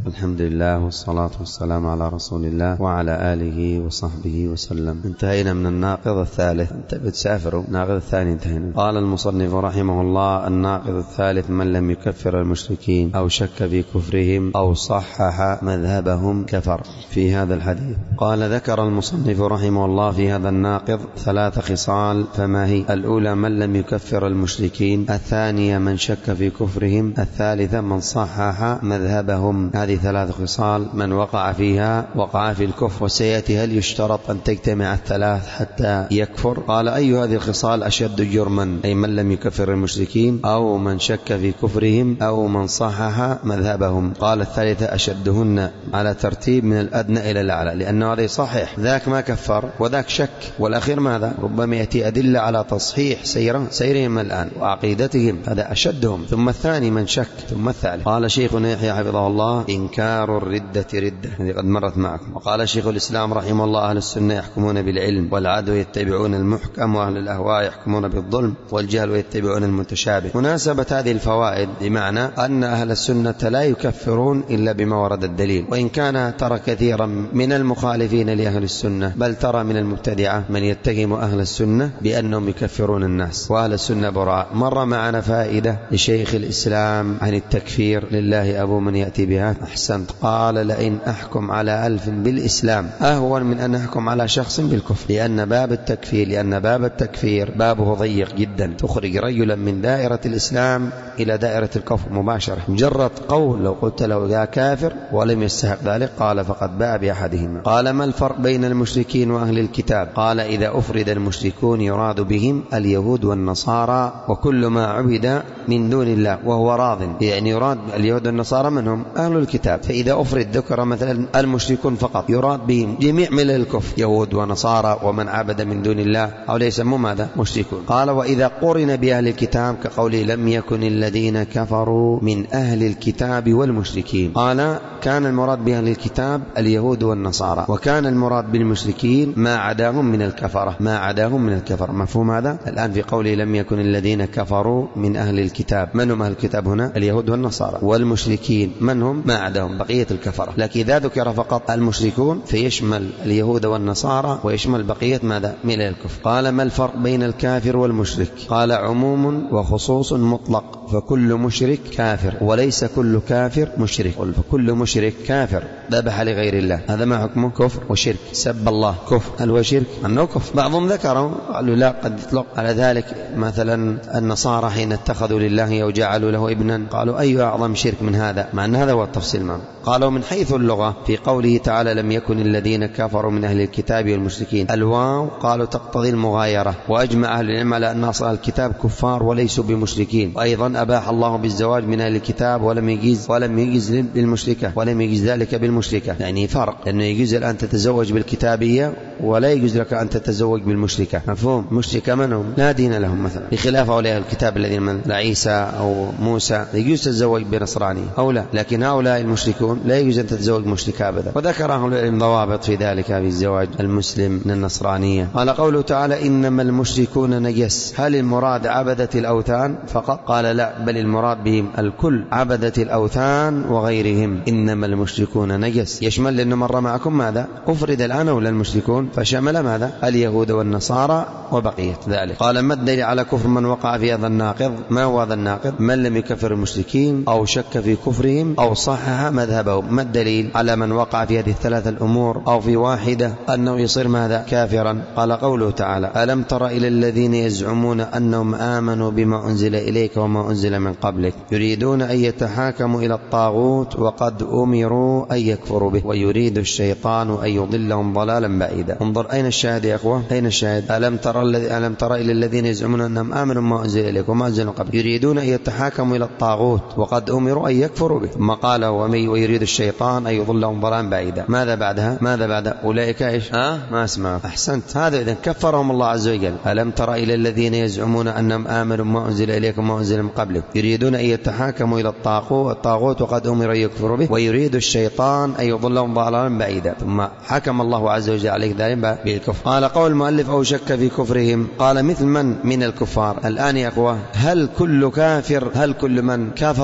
الحمد لله والصلاة والسلام على رسول الله وعلى آله وصحبه وسلم. انتهينا من الناقض الثالث. انت بتسافروا الناقض الثاني انتهينا. قال المصنف رحمه الله: الناقض الثالث من لم يكفر المشركين أو شك في كفرهم أو صحح مذهبهم كفر. في هذا الحديث قال: ذكر المصنف رحمه الله في هذا الناقض 3 خصال، فما هي؟ الأولى من لم يكفر المشركين، الثانية من شك في كفرهم، الثالثة من صحح مذهبهم. هذه 3 خصال من وقع فيها وقع في الكفر. وسيأتي هل يشترط أن تجتمع ال3 حتى يكفر؟ قال: أي هذه الخصال أشد جرما؟ أي من لم يكفر المشركين أو من شك في كفرهم أو من صحح مذهبهم. قال: الثالثة أشدهن على ترتيب من الأدنى إلى الأعلى، لأنه هذا يصحح، ذاك ما كفر وذاك شك، والأخير ماذا؟ ربما يأتي أدلة على تصحيح سيرهم الآن وعقيدتهم، هذا أشدهم. ثم الثاني من شك، ثم الثالث. قال شيخنا يحيى حفظه الله: إنكار الردة ردة، هذه قد مرت معكم. وقال شيخ الإسلام رحمه الله: أهل السنة يحكمون بالعلم، والعدو يتبعون المحكم، وأهل الأهواء يحكمون بالظلم، والجهل يتبعون المتشابه. مناسبة هذه الفوائد بمعنى أن أهل السنة لا يكفرون إلا بما ورد الدليل، وإن كان ترى كثيرا من المخالفين لأهل السنة، بل ترى من المبتدعة من يتهم أهل السنة بأنهم يكفرون الناس، وأهل السنة براء. مر معنا فائدة لشيخ الإسلام عن التكفير: لله أبو من يأتي بها. أحسنت. قال: لئن أحكم على 1000 بالإسلام أهون من أن أحكم على شخص بالكفر، لأن باب التكفير بابه ضيق جدا، تخرج رجلا من دائرة الإسلام إلى دائرة الكفر مباشرة. مجرد قول لو قلت له يا كافر ولم يستحق ذلك قال فقد باء بأحدهما. قال: ما الفرق بين المشركين وأهل الكتاب؟ قال: إذا أفرد المشركون يراد بهم اليهود والنصارى وكل ما عبد من دون الله وهو راض، يعني يراد اليهود والنصارى منهم أهل الكتاب. فإذا أفرد ذكر مثلا المشركون فقط يراد بهم جميع ملل الكفر، يهود ونصارى ومن عبد من دون الله، أو ليس ماذا؟ مشركون. قال: وإذا قرن بأهل الكتاب كقوله: لم يكن الذين كفروا من أهل الكتاب والمشركين. قال: كان المراد بأهل الكتاب اليهود والنصارى، وكان المراد بالمشركين ما عداهم من الكفرة، مفهوم هذا؟ الآن في قوله لم يكن الذين كفروا من أهل الكتاب، من هم أهل الكتاب هنا؟ اليهود والنصارى. والمشركين من هم؟ ما عداهم بقية الكفرة. لكن إذا ذكر فقط المشركون فيشمل اليهود والنصارى ويشمل بقية ماذا؟ من الكفر. قال: ما الفرق بين الكافر والمشرك؟ قال: عموم وخصوص مطلق، فكل مشرك كافر وليس كل كافر مشرك. قل: فكل مشرك كافر ذبح لغير الله، هذا ما حكمه؟ كفر وشرك. سب الله كفر، هل هو شرك؟ أنه كفر. بعضهم ذكروا قالوا لا، قد يطلق على ذلك مثلا النصارى حين اتخذوا لله وجعلوا له ابنا، قالوا أي أعظم شرك من هذا؟ مع أن هذا هو التفصيل معه. قالوا من حيث اللغة في قوله تعالى لم يكن الذين كفروا من أهل الكتاب والمشركين، الواو قالوا تقتضي المغايرة، وأجمع أهل العلم على أن أصل الكتاب كفار وليسوا بمشركين. وأيضا أباح الله بالزواج من أهل الكتاب ولم يجيز بالمشركة، ولم يجيز ذلك بالمشركة، يعني فرق، لأنه يجوز الآن تتزوج بالكتابية ولا يجوز لك أن تتزوج بالمشركة. مفهوم؟ مشركة منهم لا دين لهم مثلا، بخلاف أولياء الكتاب الذين من عيسى أو موسى يجوز تتزوج بنصراني أو لا، لكن هؤلاء المشركون لا يجوز أن تتزوج مشركة أبدا. وذكر أهل العلم ضوابط في ذلك في الزواج المسلم من النصرانية. قال قوله تعالى إنما المشركون نجس، هل المراد عبدة الأوثان فقط؟ قال لا، بل المراد بهم الكل، عبدة الأوثان وغيرهم. إنما المشركون نجس يشمل، لأنه مر معكم ماذا؟ أفرد الآن ولا المشركون، فشمل ماذا؟ اليهود والنصارى وبقية ذلك. قال ما الدليل على كفر من وقع في هذا الناقض؟ ما هو هذا الناقض؟ من لم يكفر المشركين أو شك في كفرهم أو صحح مذهبهم. ما الدليل على من وقع في هذه ال3 الأمور أو في واحدة أنه يصير ماذا؟ كافرا. قال قوله تعالى ألم تر إلى الذين يزعمون أنهم آمنوا بما أنزل إليك وما أنزل من قبلك يريدون أن يتحاكموا إلى الطاغوت وقد أمروا أن يكفروا به ويريد الشيطان أن يضلهم ضلالا بعيدا. انظر أين الشاهد يا أخوة؟ أين الشاهد؟ ألم تر إلى الذين يزعمون أنهم آمنوا بما أنزل إليك وما أنزل من قبلك يريدون أن يتحاكموا إلى الطاغوت وقد أمروا أن يكفروا به، ثم قال ويريد الشيطان أن يضلهم ضلالا بعيدا. ماذا بعدها؟ ماذا بعد أولئك إيش؟ ما اسمع. أحسنت، هذا إذن كفرهم الله عز وجل. ألم تر إلى الذين يزعمون أنهم آمنوا بما أنزل إليك وما أنزل من قبلك يريدون أن يتحاكموا إلى الطاغوت وقد أمروا أن يكفروا به ويريد الشيطان أن يضلهم ضلالا بعيدا، ثم حكم الله عز وجل عليه ذلك بالكفر. قال قول المؤلف أو شك في كفرهم، قال مثل من الكفار. الآن يا أخوة هل كل من كفر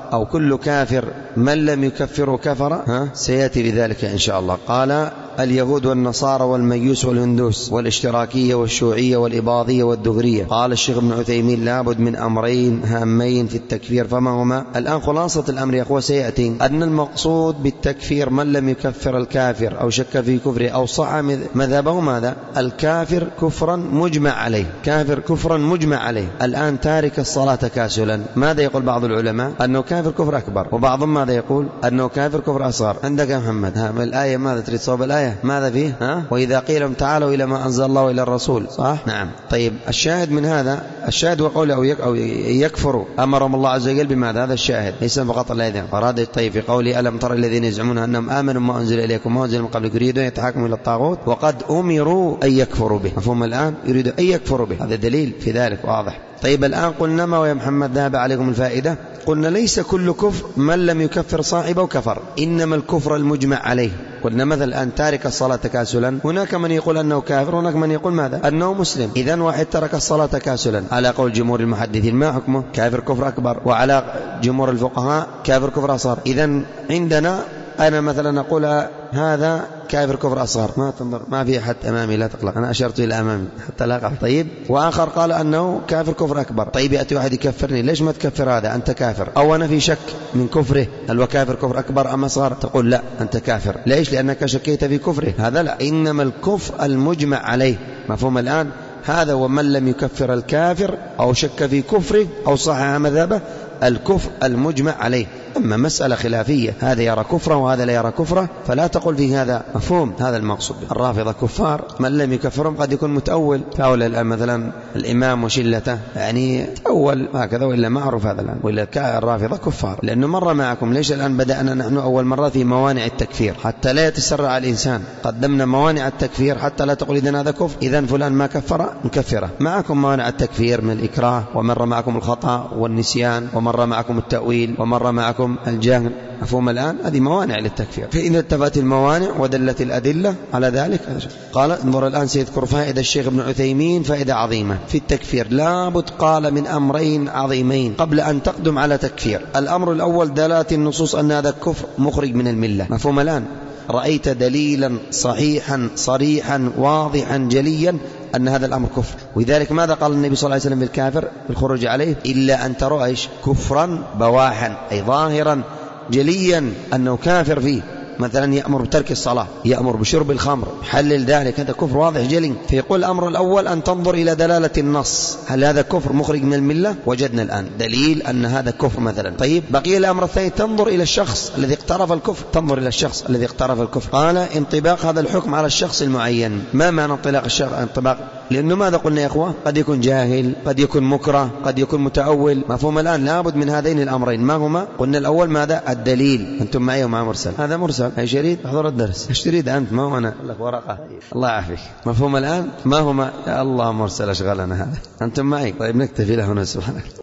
أو كل كافر من لم يكفره كفر، سيأتي بذلك إن شاء الله. قال اليهود والنصارى والمجوس والهندوس والاشتراكية والشيوعية والإباضية والدغرية. قال الشيخ ابن عثيمين لابد من أمرين هامين في التكفير، فما هما؟ الآن خلاصة الأمر يا أخوة سيأتي أن المقصود بالتكفير من لم يكفر الكافر أو شك في كفره أو صح مذهبه ماذا؟ الكافر كفرا مجمع عليه، كافر كفرا مجمع عليه. الآن تارك الصلاة تكاسلا، ماذا يقول بعض العلماء؟ أنه كافر كفر أكبر، وبعضهم ماذا يقول؟ أنه كافر كفر أصغر. عندك يا محمد الآية ماذا تريد صوب الآية؟ ماذا فيه؟ وإذا قيل لهم تعالوا إلى ما أنزل الله وإلى الرسول، صح؟ نعم. طيب الشاهد من هذا، الشاهد وقوله أو يكفروا أمرهم الله عز وجل بماذا؟ هذا الشاهد ليس فقط الآية. أراد طيب في قوله ألم تر الذين يزعمون أنهم آمنوا ما أنزل إليكم ما أنزل من قبلكم يريدون يتحاكموا إلى الطاغوت وقد أمروا أن يكفروا به. مفهوم الآن؟ يريدون أن يكفروا به، هذا دليل في ذلك واضح. طيب الآن قلنا ما ويا محمد ذهب عليكم الفائدة، قلنا ليس كل كفر من لم يكفر صاحبه كفر، إنما الكفر المجمع عليه. قلنا مثلا الآن تارك الصلاة تكاسلا، هناك من يقول أنه كافر، هناك من يقول ماذا؟ أنه مسلم. إذن واحد ترك الصلاة تكاسلا على قول جمهور المحدثين ما حكمه؟ كافر كفر أكبر، وعلى جمهور الفقهاء كافر كفر أصغر. إذن عندنا أنا مثلا أقول هذا كافر كفر أصغر، ما تنظر ما في أحد أمامي لا تقلق، أنا أشرت إلى أمامي حتى لا أقع. طيب وآخر قال أنه كافر كفر أكبر. طيب يأتي واحد يكفرني، ليش ما تكفر هذا؟ أنت كافر. أو أنا في شك من كفره، هل هو كافر كفر أكبر أم أصغر؟ تقول لا أنت كافر. ليش؟ لأنك شكيت في كفره. هذا لا، إنما الكفر المجمع عليه. مفهوم الآن؟ هذا ومن لم يكفر الكافر أو شك في كفره أو صحح مذهبه، الكفر المجمع عليه. أما مسألة خلافية، هذا يرى كفره وهذا لا يرى كفره، فلا تقول فيه هذا. مفهوم؟ هذا المقصود. الرافضة كفار، من لم يكفرهم قد يكون متأول، فأول الآن مثلا الإمام وشلته يعني تأول هكذا، وإلا معروف هذا الآن، وإلا الرافضة كفار. لأنه مر معكم ليش الآن بدأنا نحن أول مرة في موانع التكفير حتى لا يتسرع الإنسان. قدمنا موانع التكفير حتى لا تقول إذن هذا كفر، إذن فلان ما كفر نكفره. معكم موانع التكفير من الإكراه، ومر معكم الخطأ والنسيان، ومر معكم التأويل، ومر معكم الجهل. مفهوم الآن؟ هذه موانع للتكفير. فإذا اتفقت الموانع ودلت الأدلة على ذلك. قال انظر الآن سيذكر فائدة الشيخ ابن عثيمين، فائدة عظيمة في التكفير. لابد قال من أمرين عظيمين قبل أن تقدم على تكفير. الأمر الأول دلالة النصوص أن هذا الكفر مخرج من الملة. مفهوم الآن؟ رأيت دليلا صحيحا صريحا واضحا جليا أن هذا الأمر كفر. ولذلك ماذا قال النبي صلى الله عليه وسلم بالكافر بالخروج عليه؟ إلا أن تروا إيش؟ كفرا بواحا، أي ظاهرا جليا أنه كافر فيه. مثلا يأمر بترك الصلاة، يأمر بشرب الخمر، حلل ذلك، هذا كفر واضح جلي. فيقول الأمر الأول أن تنظر إلى دلالة النص، هل هذا كفر مخرج من الملة؟ وجدنا الآن دليل أن هذا كفر مثلا. طيب بقي الأمر الثاني تنظر إلى الشخص الذي اقترف الكفر، تنظر إلى الشخص الذي اقترف الكفر. قال انطباق هذا الحكم على الشخص المعين. ما معنى انطباق؟ لأنه ماذا قلنا يا أخوة؟ قد يكون جاهل، قد يكون مكره، قد يكون متأول. مفهوم الآن؟ لابد من هذين الأمرين. ما هما؟ قلنا الأول ماذا؟ الدليل. أنتم معي ومع مرسل، هذا مرسل. أي شريد احضر الدرس، ايش تريد أنت؟ ما هو أنا لك ورقة. الله يعافيك. مفهوم الآن؟ ما هما؟ يا الله مرسل أشغلنا هذا. أنتم معي؟ طيب نكتفي له هنا. سبحانك.